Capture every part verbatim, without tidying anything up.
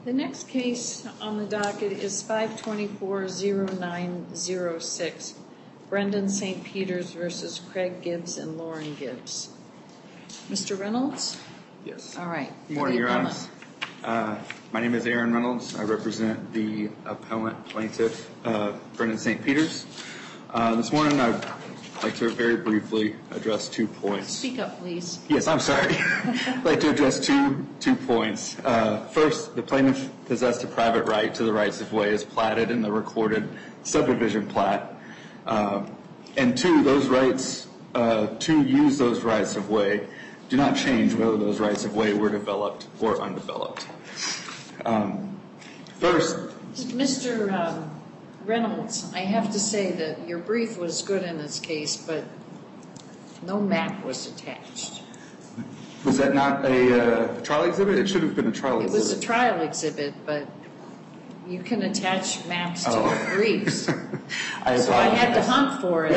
The next case on the docket is five twenty-four oh nine oh six, Brendan Saint Peters versus Craig Gibbs and Lauren Gibbs. Mister Reynolds? Yes. All right. Good morning, Your Honor. Uh, my name is Aaron Reynolds. I represent the appellant plaintiff, uh, Brendan Saint Peters. Uh, this morning I'd like to very briefly address two points. Speak up, please. Yes, I'm sorry. I'd like to address two two points. Uh, first, the plaintiff possessed a private right to the rights of way as platted in the recorded subdivision plat. Uh, and two, those rights, uh, to use those rights of way do not change whether those rights of way were developed or undeveloped. Um, first, Mister Um, Reynolds, I have to say that your brief was good in this case, but no map was attached. Was that not a uh, trial exhibit? It should have been a trial it exhibit. It was a trial exhibit, but you can attach maps to oh. your briefs. I so I had to hunt for it.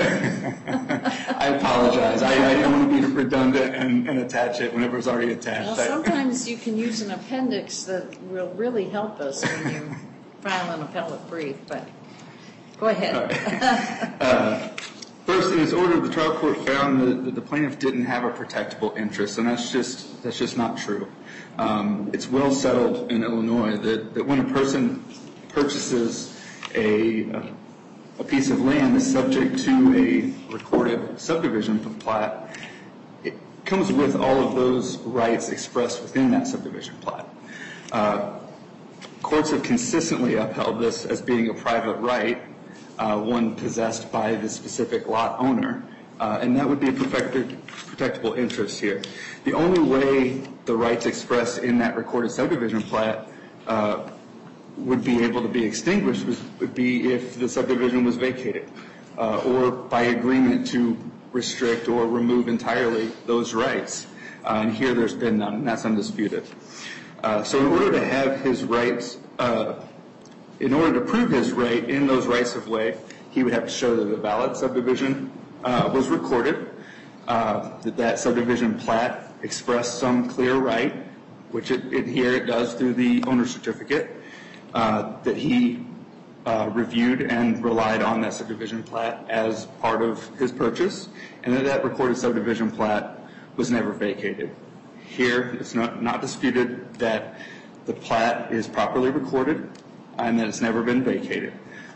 I apologize. I, I didn't want to be redundant and, and attach it whenever it's already attached. Well, sometimes you can use an appendix that will really help us when you file an appellate brief, but go ahead. Right. uh, first, in its order, the trial court found that, that the plaintiff didn't have a protectable interest, and that's just that's just not true. Um, it's well settled in Illinois that, that when a person purchases a, a a piece of land that's subject to a recorded subdivision plat, it comes with all of those rights expressed within that subdivision plat. Uh, courts have consistently upheld this as being a private right, uh, one possessed by the specific lot owner, uh, and that would be a protected, protectable interest here. The only way the rights expressed in that recorded subdivision plat uh, would be able to be extinguished was, would be if the subdivision was vacated uh, or by agreement to restrict or remove entirely those rights. Uh, and here there's been none, and that's undisputed. Uh, so in order to have his rights, uh, in order to prove his right in those rights of way, he would have to show that a valid subdivision uh, was recorded, uh, that that subdivision plat expressed some clear right, which it, it here it does through the owner certificate, Uh, that he uh, reviewed and relied on that subdivision plat as part of his purchase, and that that recorded subdivision plat was never vacated. Here, it's not, not disputed that the plat is properly recorded and that it's never been vacated.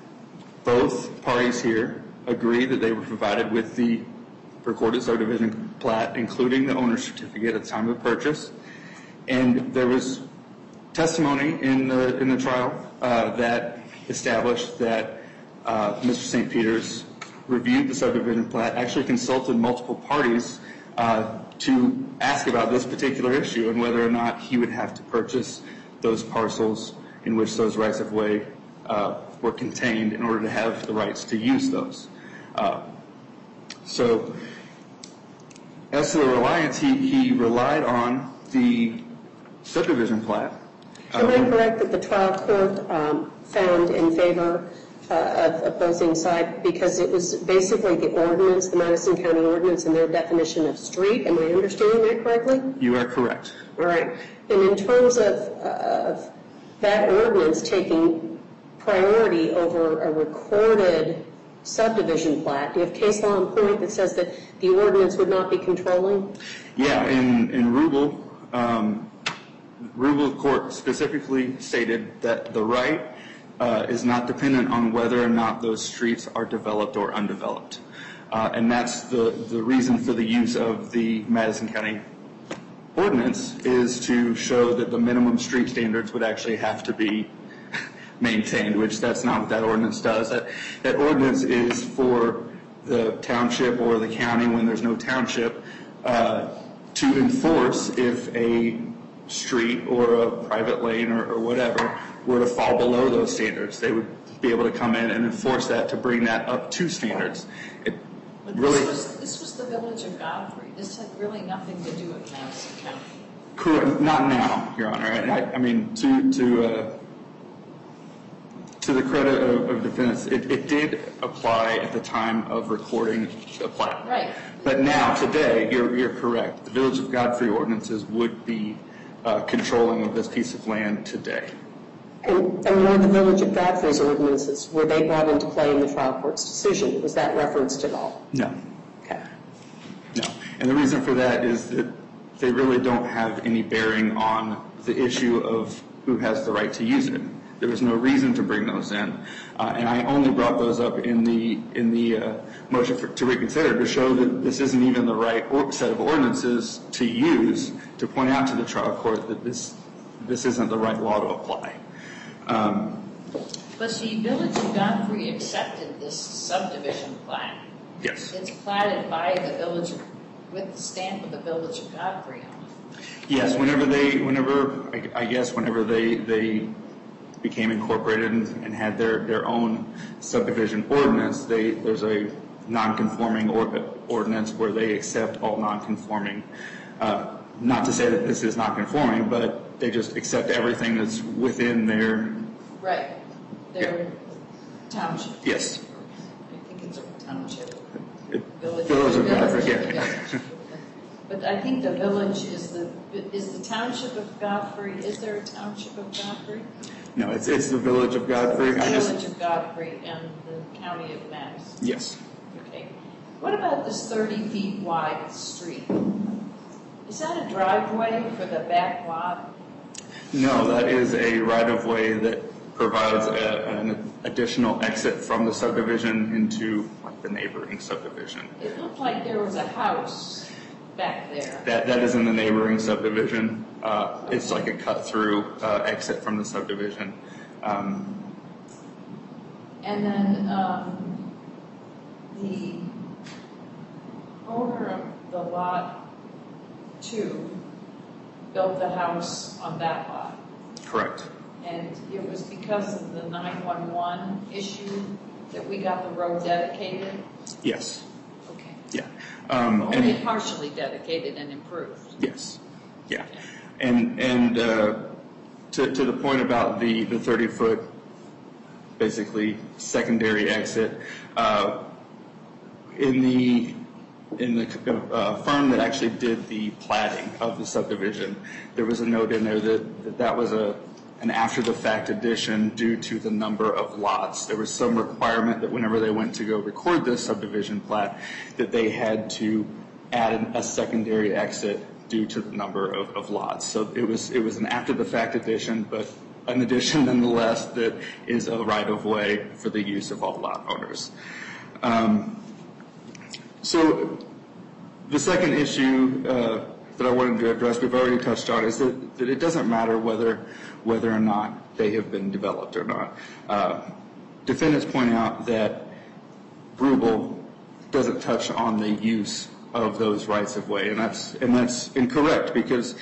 Both parties here agree that they were provided with the recorded subdivision plat, including the owner certificate at the time of purchase, and there was testimony in the in the trial uh, that established that uh, Mister Saint Peters reviewed the subdivision plat, actually consulted multiple parties uh, to ask about this particular issue and whether or not he would have to purchase those parcels in which those rights of way uh, were contained in order to have the rights to use those. Uh, so, as to the reliance, he, he relied on the subdivision plat. Am I correct that the trial court um, found in favor uh, of opposing side because it was basically the ordinance, the Madison County ordinance and their definition of street? Am I understanding that correctly? You are correct. All right. And in terms of, uh, of that ordinance taking priority over a recorded subdivision plat, do you have case law in point that says that the ordinance would not be controlling? Yeah, in, in Rubel, um, Rubel Court specifically stated that the right uh, is not dependent on whether or not those streets are developed or undeveloped. Uh, and that's the, the reason for the use of the Madison County ordinance is to show that the minimum street standards would actually have to be maintained, which that's not what that ordinance does. That, that ordinance is for the township or the county when there's no township uh, to enforce if a street or a private lane or, or whatever were to fall below those standards. They would be able to come in and enforce that to bring that up to standards. It but really this was, this was the village of Godfrey. This had really nothing to do with Madison County. Correct. Not now, Your Honor. I, I mean, to to uh, to the credit of, of defendants, it, it did apply at the time of recording the plat. Right. But now, today, you're you're correct. The Village of Godfrey ordinances would be uh, controlling of this piece of land today. And, and were the Village of Godfrey's ordinances, were they brought into play in the trial court's decision? Was that referenced at all? No. Okay. No. And the reason for that is that they really don't have any bearing on the issue of who has the right to use it. There was no reason to bring those in. Uh, and I only brought those up in the in the uh, motion for, to reconsider to show that this isn't even the right or, set of ordinances to use to point out to the trial court that this this isn't the right law to apply. Um, but the Village of Godfrey accepted this subdivision plat. yes. It's platted by the Village of, with the stamp of the Village of Godfrey on it. Yes. Whenever they, whenever I, I guess, whenever they they became incorporated and, and had their, their own subdivision ordinance, they there's a non-conforming or, ordinance where they accept all non-conforming. Uh, not to say that this is not conforming, but they just accept everything that's within their right their yeah. township. Yes. I think it's a township. It, Village, Village of village, Godfrey, yeah. village. But I think the village is the is the township of Godfrey. Is there a township of Godfrey? No, it's it's the Village of Godfrey. The I just, Village of Godfrey and the County of Madison. yes. Okay. What about this thirty feet wide street? Is that a driveway for the back lot? No, that is a right-of-way that provides a, an additional exit from the subdivision into like the neighboring subdivision. It looked like there was a house back there. That that is in the neighboring subdivision. Uh, it's like a cut-through uh, exit from the subdivision. Um, And then um, the owner of the lot two built the house on that lot. correct. And it was because of the nine one one issue that we got the road dedicated? Yes. Okay. Yeah. Um, Only and, partially dedicated and improved. yes. Yeah. And and uh, to to the point about the the thirty foot, basically secondary exit, uh, in the in the uh, firm that actually did the platting of the subdivision, there was a note in there that that, that was a an after-the-fact addition due to the number of lots. There was some requirement that whenever they went to go record this subdivision plat, that they had to add an, a secondary exit due to the number of, of lots. So it was it was an after-the-fact addition, but an addition nonetheless that is a right-of-way for the use of all lot owners. Um, so the second issue uh, that I wanted to address, we've already touched on, is that, that it doesn't matter whether whether or not they have been developed or not. Uh, defendants point out that Brubel doesn't touch on the use of those rights of way, and that's and that's incorrect, because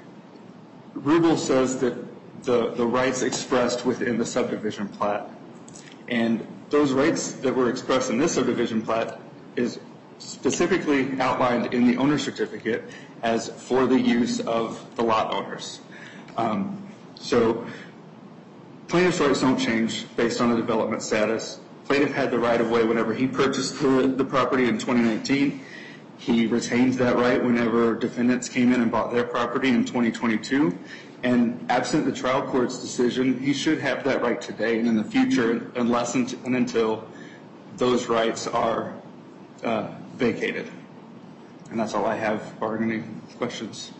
Brubel says that the the rights expressed within the subdivision plat, and those rights that were expressed in this subdivision plat is specifically outlined in the owner certificate as for the use of the lot owners. Um, so plaintiff's rights don't change based on the development status. Plaintiff had the right of way whenever he purchased the, the property in twenty nineteen. He retained that right whenever defendants came in and bought their property in twenty twenty-two. And absent the trial court's decision, he should have that right today and in the future, unless and until those rights are uh, vacated. And that's all I have. Are any questions?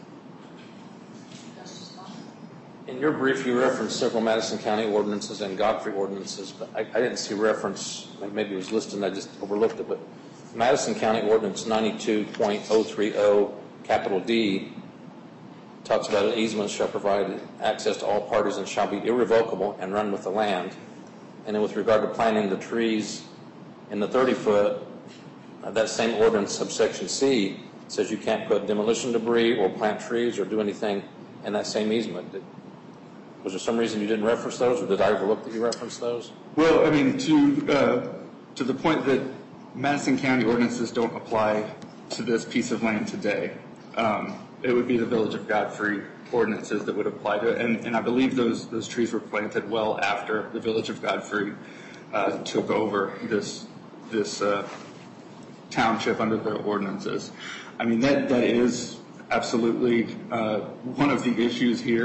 In your brief, you referenced several Madison County ordinances and Godfrey ordinances, but I, I didn't see reference, maybe it was listed and I just overlooked it, but Madison County Ordinance ninety-two point oh three oh, capital D, talks about an easement shall provide access to all parties and shall be irrevocable and run with the land. And then with regard to planting the trees in the thirty foot, uh, that same ordinance, subsection C, says you can't put demolition debris or plant trees or do anything in that same easement. Did, was there some reason you didn't reference those, or did I overlook that you referenced those? Well, I mean, to uh, to the point that Madison County ordinances don't apply to this piece of land today. Um, it would be the Village of Godfrey ordinances that would apply to it, and, and I believe those those trees were planted well after the Village of Godfrey uh, took over this this uh, township under their ordinances. I mean, that that is absolutely uh, one of the issues here.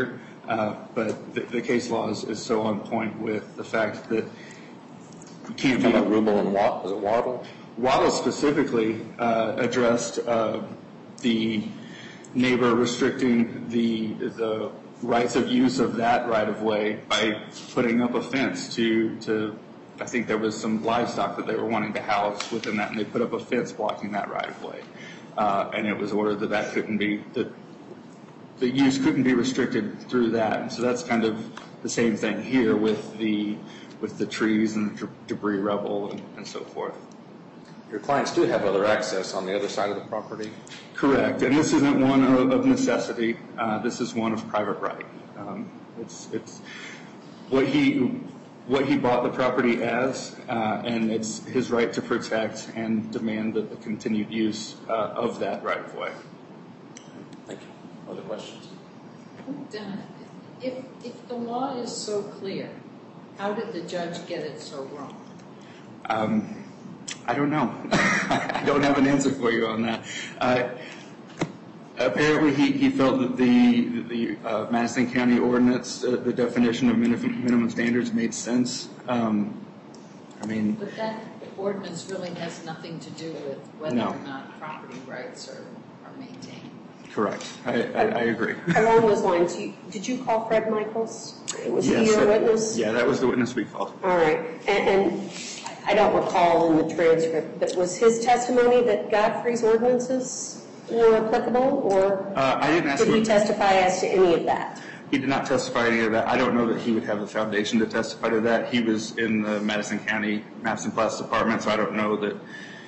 Uh, but the, the case law is, is so on point with the fact that you can't be... About Rubel and Watt, was it Waddle? Waddle specifically uh, addressed uh, the neighbor restricting the the rights of use of that right-of-way by putting up a fence to, to, I think there was some livestock that they were wanting to house within that, and they put up a fence blocking that right-of-way. Uh, and it was ordered that that couldn't be, that the use couldn't be restricted through that. And so that's kind of the same thing here with the, with the trees and the debris rubble and, and so forth. Your clients do have other access on the other side of the property? Correct, and this isn't one of, of necessity. Uh, this is one of private right. Um, it's it's what he what he bought the property as, uh, and it's his right to protect and demand the, the continued use uh, of that right of way. Thank you. Other questions? Donna, if if the law is so clear, how did the judge get it so wrong? Um, I don't know. I don't have an answer for you on that. Uh, apparently, he, he felt that the the uh, Madison County ordinance, uh, the definition of minimum, minimum standards, made sense. Um, I mean, but that ordinance really has nothing to do with whether no. or not property rights are, are maintained. Correct. I, I, I agree. Along those lines, you, did you call Fred Michaels? Was yes, he your that, witness? Yeah, that was the witness we called. All right. And, and I don't recall in the transcript, but was his testimony that Godfrey's ordinances were applicable, or uh, I didn't ask did he him. testify as to any of that? He did not testify to any of that. I don't know that he would have the foundation to testify to that. He was in the Madison County Maps and Plats Department, so I don't know that.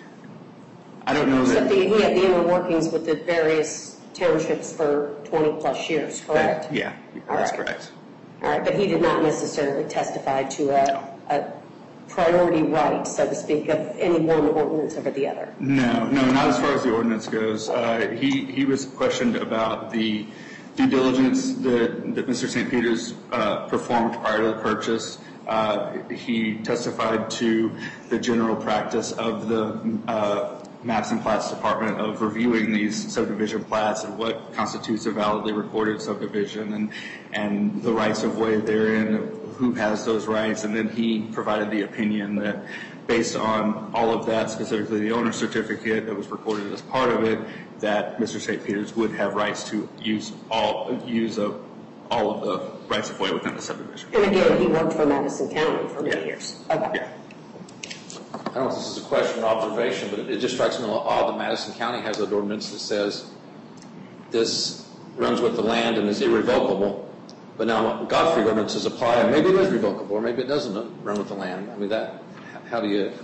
I don't know Except that. the, he had the inner workings with the various townships for twenty plus years, correct? That, yeah, All that's right. correct. All right, but he did not necessarily testify to a, a priority right, so to speak, of any one ordinance over the other. No, no, not as far as the ordinance goes. Uh, he he was questioned about the due diligence that, that Mister Saint Peter's uh, performed prior to the purchase. Uh, he testified to the general practice of the uh, Maps and Plats Department of reviewing these subdivision plats and what constitutes a validly recorded subdivision and and the rights of way therein, who has those rights, and then he provided the opinion that based on all of that, specifically the owner's certificate that was recorded as part of it, that Mister Saint Peter's would have rights to use all use of all of the rights of way within the subdivision. And again, he worked for Madison County for many Yeah. years. Okay. Yeah. I don't know if this is a question or observation, but it, it just strikes me a little odd that Madison County has an ordinance that says this runs with the land and is irrevocable, but now Godfrey ordinances apply, and maybe it is revocable, or maybe it doesn't run with the land. I mean, that, how do you...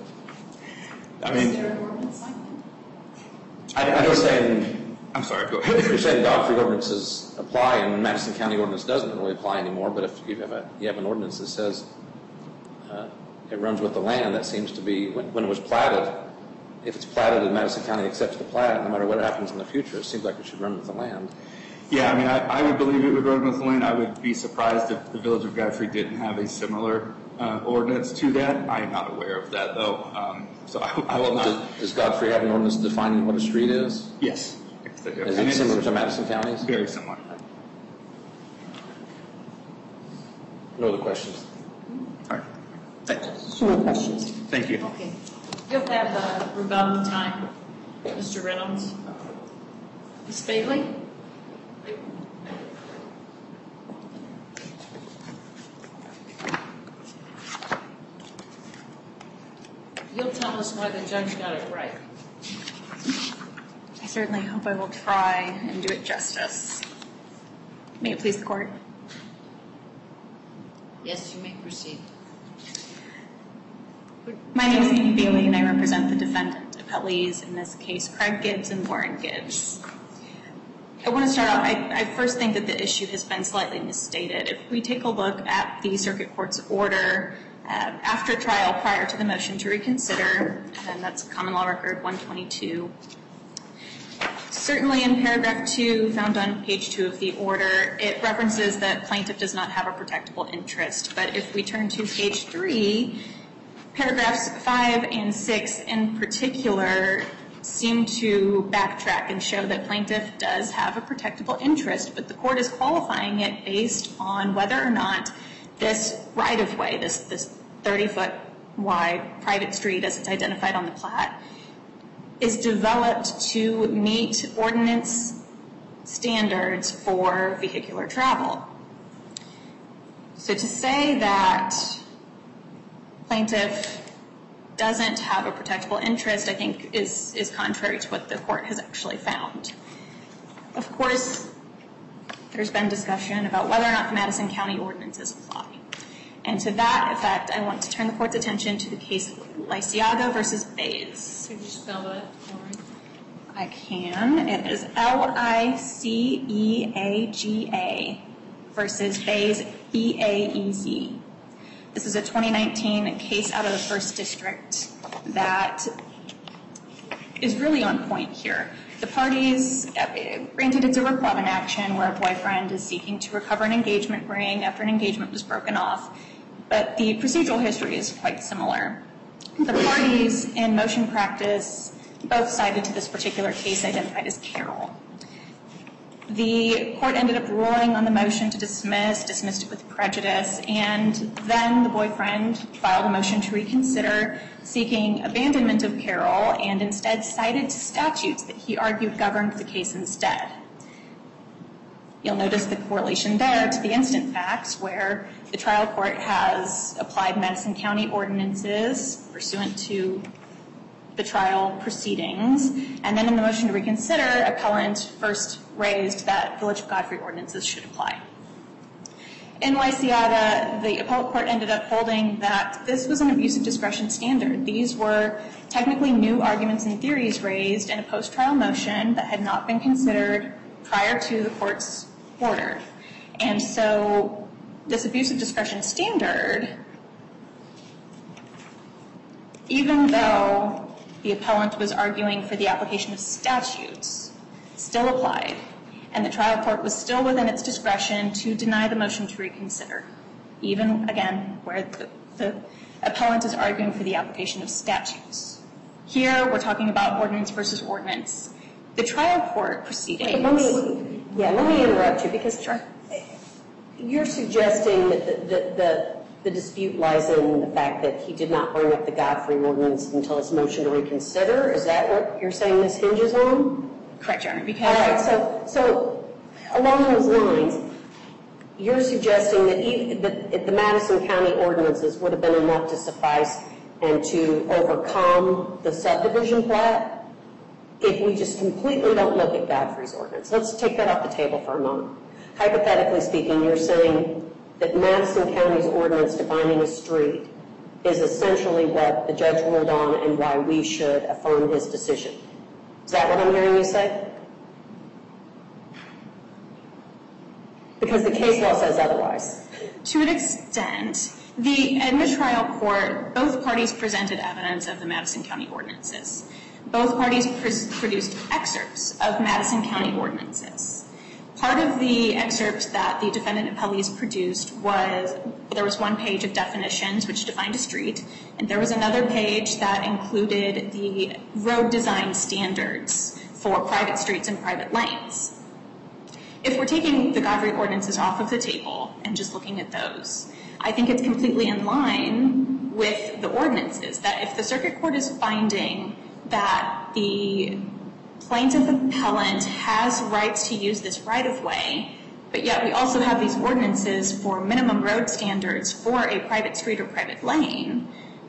I mean, Is there an ordinance like that? I, I I'm don't saying, I'm sorry, go ahead. you're saying Godfrey ordinances apply and Madison County ordinance doesn't really apply anymore, but if you have, a, you have an ordinance that says uh, it runs with the land, that seems to be, when, when it was platted, if it's platted and Madison County accepts the plat, no matter what happens in the future, it seems like it should run with the land. Yeah, I mean, I, I would believe it would run with the land. I would be surprised if the Village of Godfrey didn't have a similar uh, ordinance to that. I am not aware of that, though, um, so I, I will not. Does, does Godfrey have an ordinance defining what a street is? Yes. Yes, they do. Is And it it's similar to Madison County's? Very similar. No other questions? All right. Thank, No questions. thank you. Okay. You'll have uh, rebuttal time, Mister Reynolds. Miz Bailey? You'll tell us why the judge got it right. I certainly hope I will try and do it justice. May it please the court. Yes, you may proceed. My name is Amy Bailey, and I represent the defendant appellees in this case, Craig Gibbs and Lauren Gibbs. I want to start off, I, I first think that the issue has been slightly misstated. If we take a look at the circuit court's order uh, after trial prior to the motion to reconsider, and that's common law record one twenty-two, certainly in paragraph two, found on page two of the order, it references that plaintiff does not have a protectable interest. But if we turn to page three, paragraphs five and six in particular seem to backtrack and show that plaintiff does have a protectable interest, but the court is qualifying it based on whether or not this right-of-way, this this thirty-foot wide private street as it's identified on the plat, is developed to meet ordinance standards for vehicular travel. So to say that plaintiff doesn't have a protectable interest, I think, is, is contrary to what the court has actually found. Of course, there's been discussion about whether or not the Madison County ordinances apply. And to that effect, I want to turn the court's attention to the case of Lysiaga versus Bays. Could you spell that for me? I can. It is L I C E A G A versus Bays, B A E Z. This is a twenty nineteen case out of the first district that is really on point here. The parties, granted it's a replevin action where a boyfriend is seeking to recover an engagement ring after an engagement was broken off, but the procedural history is quite similar. The parties in motion practice both cited to this particular case identified as Carroll. The court ended up ruling on the motion to dismiss, dismissed it with prejudice, and then the boyfriend filed a motion to reconsider, seeking abandonment of Carroll, and instead cited statutes that he argued governed the case instead. You'll notice the correlation there to the instant facts, where the trial court has applied Madison County ordinances pursuant to the trial proceedings, and then in the motion to reconsider, appellant first raised that Village of Godfrey ordinances should apply. In Lysiaga, the appellate court ended up holding that this was an abuse of discretion standard. These were technically new arguments and theories raised in a post-trial motion that had not been considered prior to the court's order. And so this abuse of discretion standard, even though the appellant was arguing for the application of statutes, still applied, and the trial court was still within its discretion to deny the motion to reconsider, even, again, where the, the appellant is arguing for the application of statutes. Here, we're talking about ordinance versus ordinance. The trial court proceedings... Let me, yeah, let me interrupt you, because sure. You're suggesting that the, the, the, the dispute lies in the fact that he did not bring up the Godfrey ordinance until his motion to reconsider. Is that what you're saying this hinges on? Correct, Your Honor. Because all right, so, so along those lines, you're suggesting that, even, that the Madison County ordinances would have been enough to suffice and to overcome the subdivision plat if we just completely don't look at Godfrey's ordinance. Let's take that off the table for a moment. Hypothetically speaking, you're saying that Madison County's ordinance defining a street is essentially what the judge ruled on and why we should affirm his decision. Is that what I'm hearing you say? Because the case law says otherwise. To an extent, the, in the trial court, both parties presented evidence of the Madison County ordinances. Both parties pr- produced excerpts of Madison County ordinances. Part of the excerpt that the defendant appellees produced was, there was one page of definitions which defined a street, and there was another page that included the road design standards for private streets and private lanes. If we're taking the Godfrey ordinances off of the table and just looking at those, I think it's completely in line with the ordinances, that if the circuit court is finding that the plaintiff appellant has rights to use this right-of-way, but yet we also have these ordinances for minimum road standards for a private street or private lane,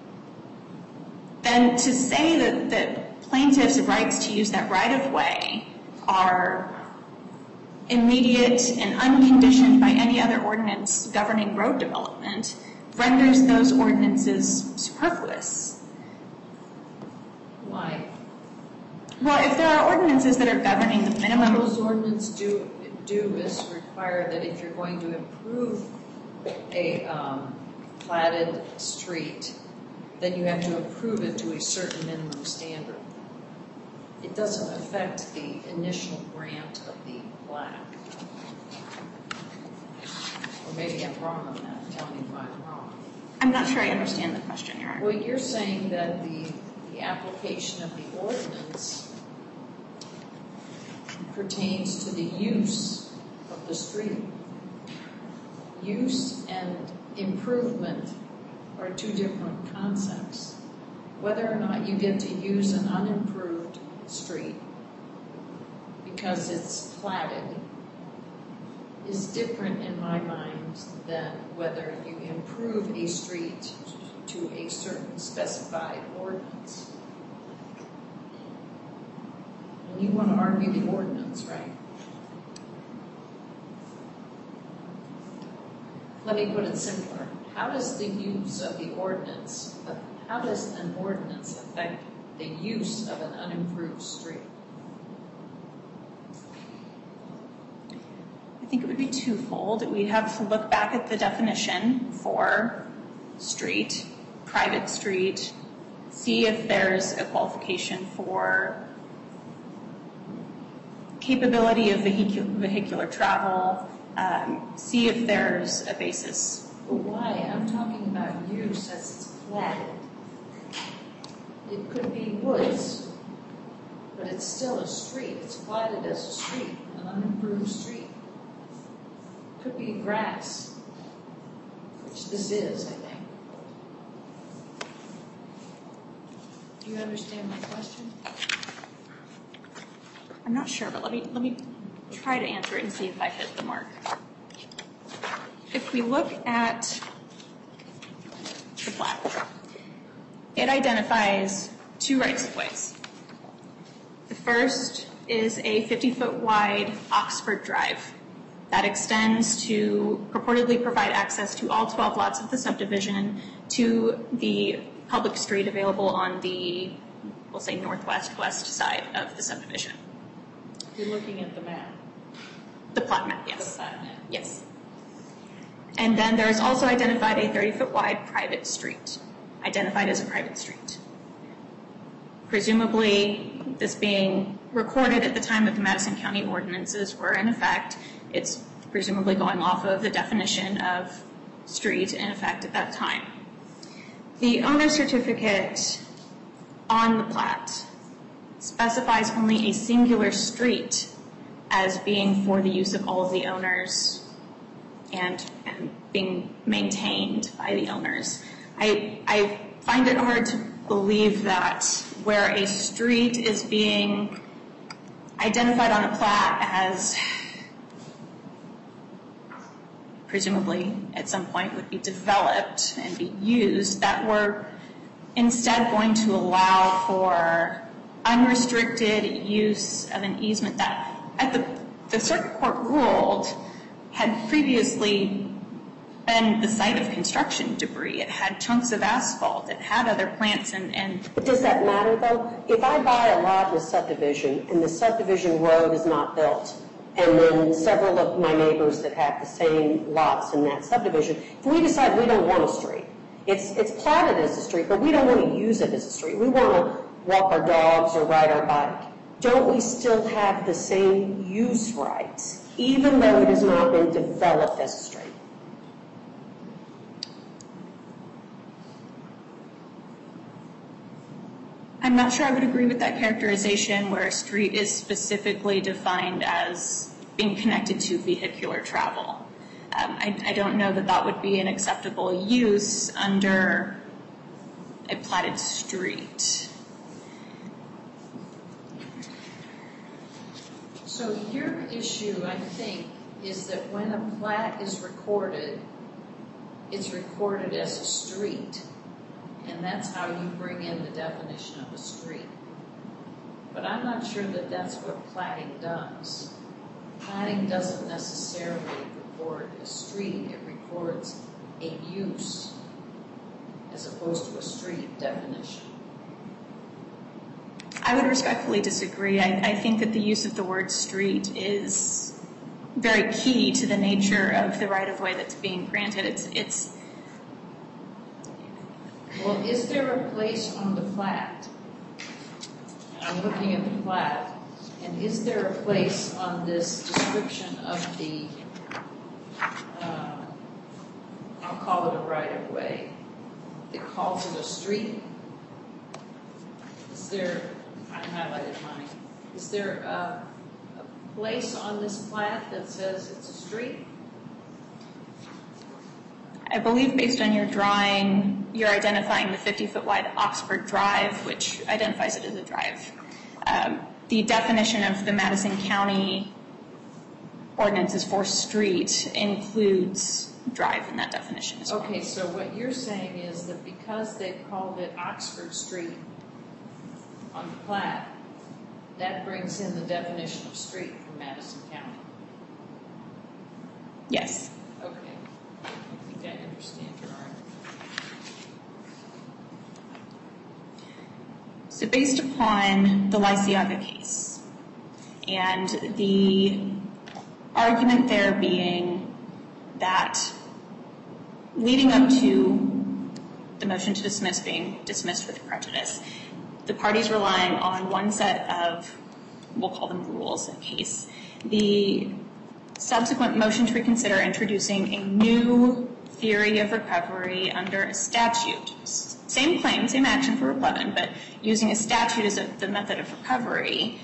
then to say that, that plaintiff's rights to use that right-of-way are immediate and unconditioned by any other ordinance governing road development renders those ordinances superfluous. Why? Well, if there are ordinances that are governing the minimum... What those ordinances do, do is require that if you're going to improve a um, platted street, then you have to improve it to a certain minimum standard. It doesn't affect the initial grant of the plat. Or maybe I'm wrong on that. Tell me if I'm wrong. I'm not sure I understand the question, Your Honor. Well, you're saying that the, the application of the ordinance pertains to the use of the street. Use and improvement are two different concepts. Whether or not you get to use an unimproved street because it's platted is different in my mind than whether you improve a street to a certain specified ordinance. And you want to argue the ordinance, right? Let me put it simpler. How does the use of the ordinance, how does an ordinance affect the use of an unimproved street? I think it would be twofold. We'd have to look back at the definition for street, private street, see if there's a qualification for capability of vehicu- vehicular travel, um, see if there's a basis. But why? I'm talking about use as it's platted. It could be woods, but it's still a street. It's platted as a street, an unimproved street. Could be grass, which this is, I think. Do you understand my question? I'm not sure, but let me let me try to answer it and see if I hit the mark. If we look at the plat, it identifies two rights-of-ways. The first is a fifty-foot wide Oxford Drive that extends to purportedly provide access to all twelve lots of the subdivision to the public street available on the, we'll say, northwest west side of the subdivision. You're looking at the map. The plat map, yes. The plat map. Yes. And then there is also identified a thirty-foot wide private street, identified as a private street. Presumably, this being recorded at the time of the Madison County ordinances were in effect, it's presumably going off of the definition of street in effect at that time. The owner certificate on the plat specifies only a singular street as being for the use of all of the owners and, and being maintained by the owners. I, I find it hard to believe that where a street is being identified on a plat as presumably at some point would be developed and be used, that we're instead going to allow for unrestricted use of an easement that at the, the circuit court ruled had previously been the site of construction debris. It had chunks of asphalt. It had other plants and, and But does that matter, though? If I buy a lot in a subdivision and the subdivision road is not built, and then several of my neighbors that have the same lots in that subdivision, if we decide we don't want a street, it's, it's platted as a street, but we don't want to use it as a street. We want to walk our dogs or ride our bike. Don't we still have the same use rights, even though it has not been developed as a street? I'm not sure I would agree with that characterization where a street is specifically defined as being connected to vehicular travel. Um, I, I don't know that that would be an acceptable use under a platted street. So your issue, I think, is that when a plat is recorded, it's recorded as a street. And that's how you bring in the definition of a street. But I'm not sure that that's what platting does. Platting doesn't necessarily record a street. It records a use as opposed to a street definition. I would respectfully disagree. I, I think that the use of the word street is very key to the nature of the right-of-way that's being granted. It's, it's Well, is there a place on the plat? I'm looking at the plat, and is there a place on this description of the, uh, I'll call it a right-of-way, that calls it a street? there, I highlighted mine, is there a, a place on this plat that says it's a street? I believe based on your drawing, you're identifying the fifty-foot wide Oxford Drive, which identifies it as a drive. Um, the definition of the Madison County ordinances for street includes drive in that definition as well. Okay, so what you're saying is that because they've called it Oxford Street on the plat, that brings in the definition of street for Madison County. Yes. Okay, I think I understand your argument. So based upon the Lysiaga case and the argument there being that leading up to the motion to dismiss being dismissed with prejudice, the parties relying on one set of, we'll call them rules in case, the subsequent motion to reconsider introducing a new theory of recovery under a statute. Same claim, same action for replevin, but using a statute as a, the method of recovery.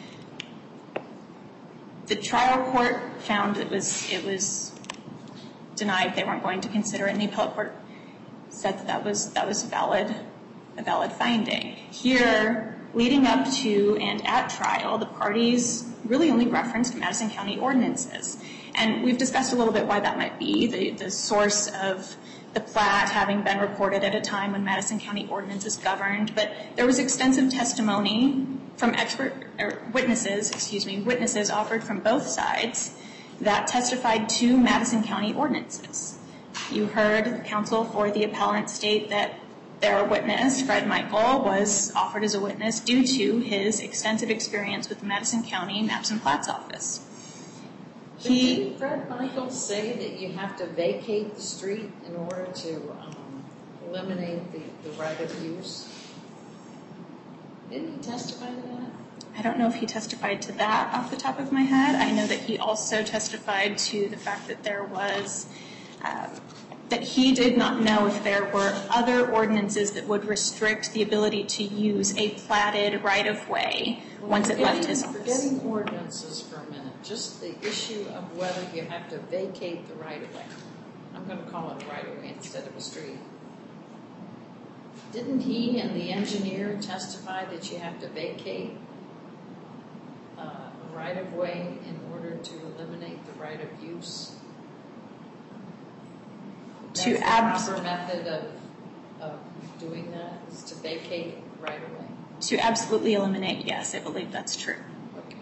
The trial court found it was it was denied. They weren't going to consider it, and the appellate court said that that was that was valid, a valid finding. Here, leading up to and at trial, the parties really only referenced Madison County ordinances, and we've discussed a little bit why that might be. The the source of the plat having been recorded at a time when Madison County ordinances governed, but there was extensive testimony from expert or witnesses, excuse me, witnesses offered from both sides that testified to Madison County ordinances. You heard the counsel for the appellant state that their witness, Fred Michael, was offered as a witness due to his extensive experience with the Madison County Maps and Plats office. He, didn't Fred Michael say that you have to vacate the street in order to um, eliminate the, the right of use? Didn't he testify to that? I don't know if he testified to that off the top of my head. I know that he also testified to the fact that there was, um, that he did not know if there were other ordinances that would restrict the ability to use a platted right-of-way well, once it left his office. Forgetting ordinances for a minute, just the issue of whether you have to vacate the right-of-way. I'm going to call it a right-of-way instead of a street. Didn't he and the engineer testify that you have to vacate uh, a right-of-way in order to eliminate the right of use? That's To the abs- proper method of, of doing that is to vacate right-of-way. To absolutely eliminate, yes, I believe that's true. Okay.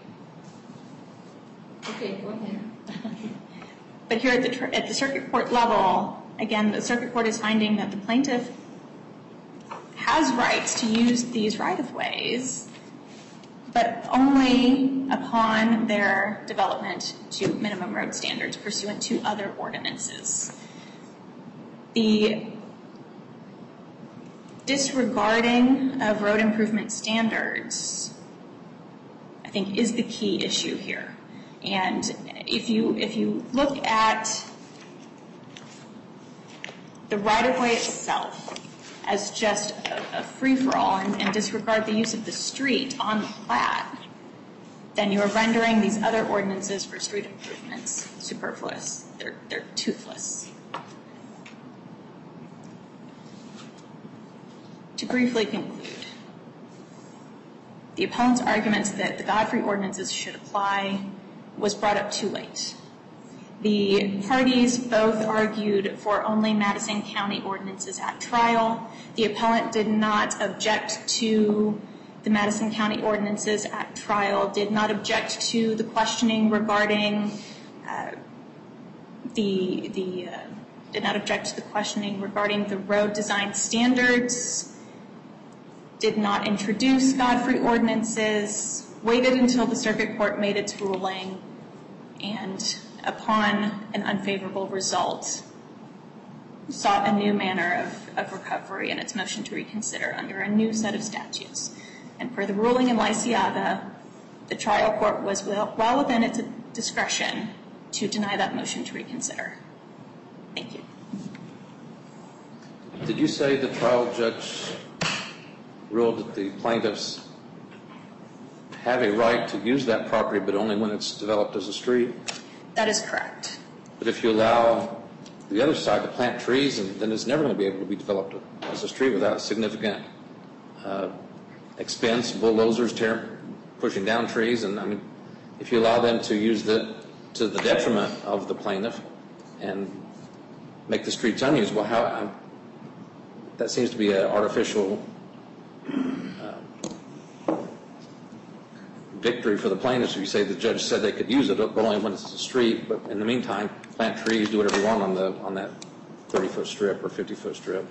Okay, go ahead. But here at the, tr- at the circuit court level, again, the circuit court is finding that the plaintiff has rights to use these right-of-ways, but only upon their development to minimum road standards pursuant to other ordinances. The disregarding of road improvement standards, I think, is the key issue here. And if you if you look at the right-of-way itself as just a, a free-for-all and, and disregard the use of the street on the plat, then you are rendering these other ordinances for street improvements superfluous. They're, they're toothless. To briefly conclude, the appellant's arguments that the Godfrey ordinances should apply was brought up too late. The parties both argued for only Madison County ordinances at trial. The appellant did not object to the Madison County ordinances at trial, did not object to the questioning regarding uh, the, the uh, did not object to the questioning regarding the road design standards, did not introduce Godfrey ordinances, waited until the circuit court made its ruling, and upon an unfavorable result, sought a new manner of, of recovery in its motion to reconsider under a new set of statutes. And per the ruling in Lysiaga, the trial court was well, well within its discretion to deny that motion to reconsider. Thank you. Did you say the trial judge ruled that the plaintiffs have a right to use that property, but only when it's developed as a street? That is correct. But if you allow the other side to plant trees, and then it's never going to be able to be developed as a street without significant uh, expense, bulldozers tear, pushing down trees. And I mean, if you allow them to use the to the detriment of the plaintiff and make the streets unusable, how um, that seems to be an artificial uh, victory for the plaintiffs. If you say the judge said they could use it, but only when it's a street, but in the meantime, plant trees, do whatever you want on the on that thirty-foot strip or fifty-foot strip.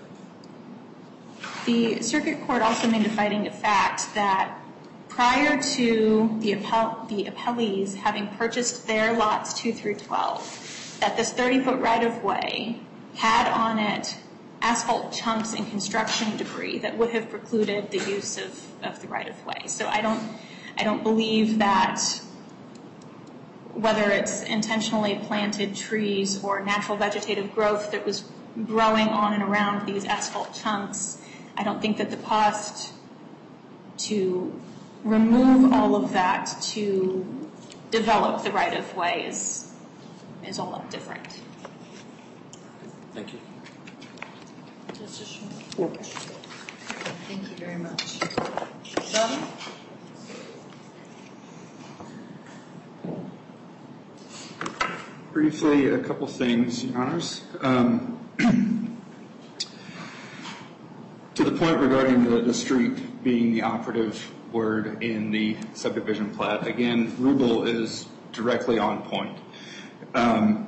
The circuit court also made a finding of fact that prior to the, appell- the appellees having purchased their lots two through twelve, that this thirty-foot right-of-way had on it asphalt chunks and construction debris that would have precluded the use of, of the right-of-way. So I don't, I don't believe that whether it's intentionally planted trees or natural vegetative growth that was growing on and around these asphalt chunks, I don't think that the cost to remove all of that to develop the right-of-way is, is all that different. Thank you. Justice Schmidt? No questions. Thank you very much. Sheldon? Briefly, a couple things, Your Honors. Um, to the point regarding the, the street being the operative word in the subdivision plat, again, Rubel is directly on point. Um,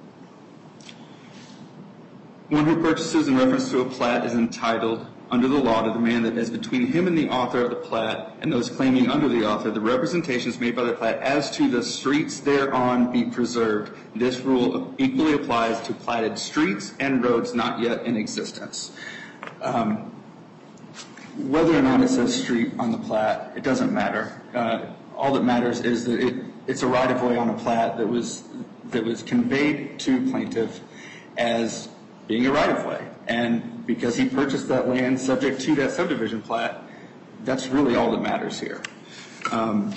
one who purchases in reference to a plat is entitled under the law to demand that as between him and the author of the plat and those claiming under the author, the representations made by the plat as to the streets thereon be preserved. This rule equally applies to platted streets and roads not yet in existence. Um, whether or not it says street on the plat, it doesn't matter. Uh, all that matters is that it, it's a right-of-way on a plat that was that was conveyed to plaintiff as being a right-of-way. And because he purchased that land subject to that subdivision plat, that's really all that matters here. Um,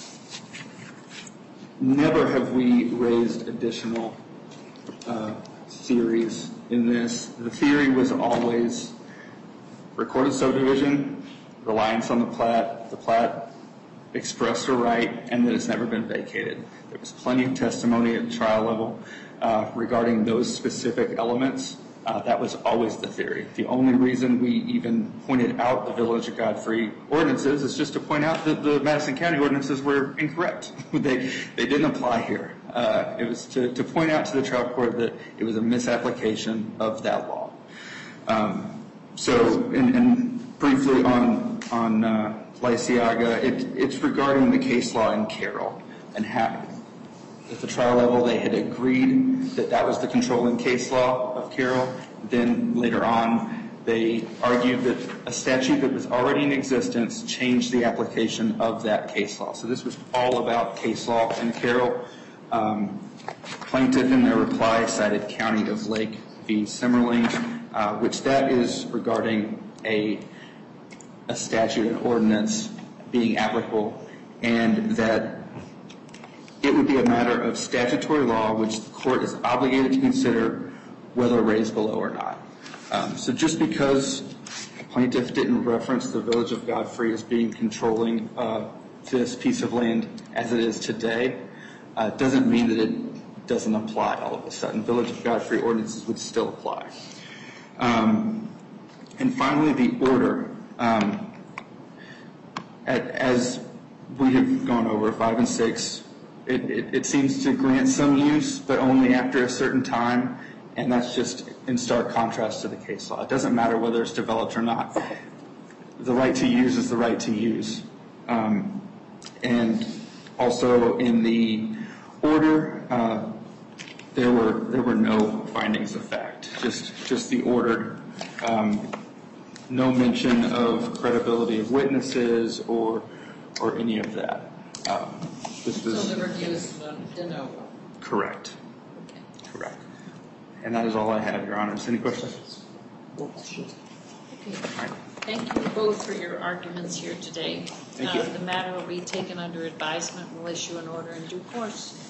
never have we raised additional uh, theories in this. The theory was always recorded subdivision, reliance on the plat, the plat expressed a right, and that it's never been vacated. There was plenty of testimony at the trial level uh, regarding those specific elements. Uh, that was always the theory. The only reason we even pointed out the Village of Godfrey ordinances is just to point out that the Madison County ordinances were incorrect. they they didn't apply here. Uh, it was to, to point out to the trial court that it was a misapplication of that law. Um, so, and, and briefly on on uh, Lysiaga, it, it's regarding the case law in Carroll and how at the trial level they had agreed that that was the controlling case law of Carroll. Then later on they argued that a statute that was already in existence changed the application of that case law. So this was all about case law in Carroll. Um, plaintiff in their reply cited County of Lake v. Simmerling, uh, which that is regarding a, a statute, an ordinance being applicable, and that it would be a matter of statutory law which the court is obligated to consider whether raised below or not. Um, so just because the plaintiff didn't reference the Village of Godfrey as being controlling uh, this piece of land as it is today, uh, doesn't mean that it doesn't apply all of a sudden. Village of Godfrey ordinances would still apply. Um, and finally, the order. Um, at, as we have gone over, five and six, It, it, it seems to grant some use, but only after a certain time, and that's just in stark contrast to the case law. It doesn't matter whether it's developed or not. The right to use is the right to use. Um, and also in the order, uh, there were there were no findings of fact. Just just the order. Um, no mention of credibility of witnesses or or any of that. Um, This So is the review is de novo. correct. Okay. Correct. And that is all I have, Your Honors. Any questions? No questions. Okay. Thank you both for your arguments here today. Thank you. Uh, The matter will be taken under advisement and will issue an order in due course.